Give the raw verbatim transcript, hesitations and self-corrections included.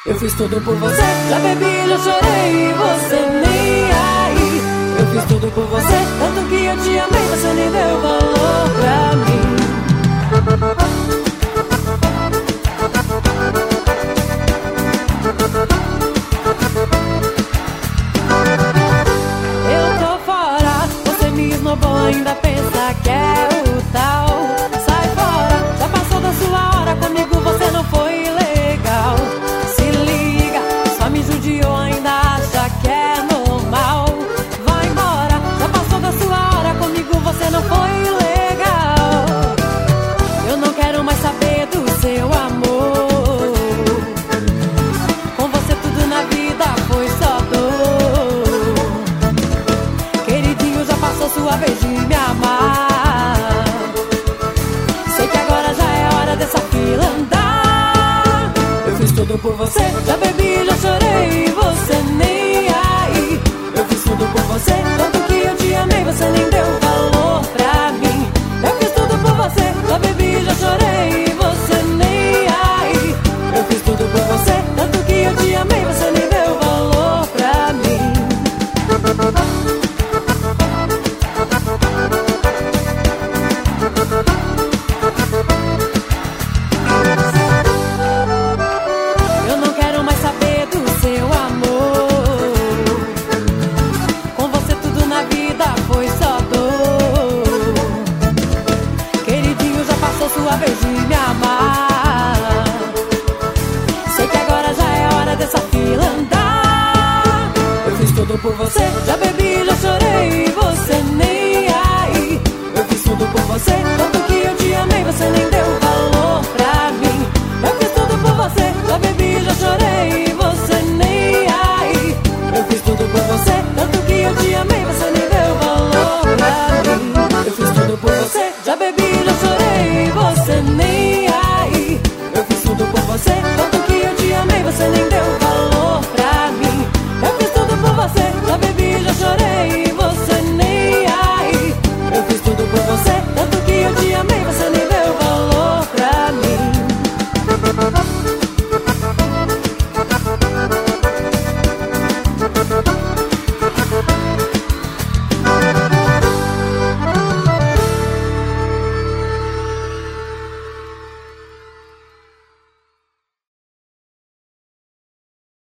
Eu fiz tudo por você, já bebi, já chorei e você nem aí. Eu fiz tudo por você, tanto que eu te amei, você nem deu valor pra mim. Eu tô fora, você me esnobou, ainda pensa que é o tal. Sai fora, já passou da sua hora, comigo você não foi legal. Se liga, só me judiou, ainda acha que é normal. Vai embora, já passou da sua hora, comigo você não foi legal. Eu não quero mais saber do seu amor, com você tudo na vida foi só dor. Queridinho, já passou sua vez de me amar. Sei que agora já é hora dessa fila andar. Eu fiz tudo por você, já bebi, já chorei e você nem aí. Eu fiz tudo por você, tanto que eu te amei, você nem deu valor.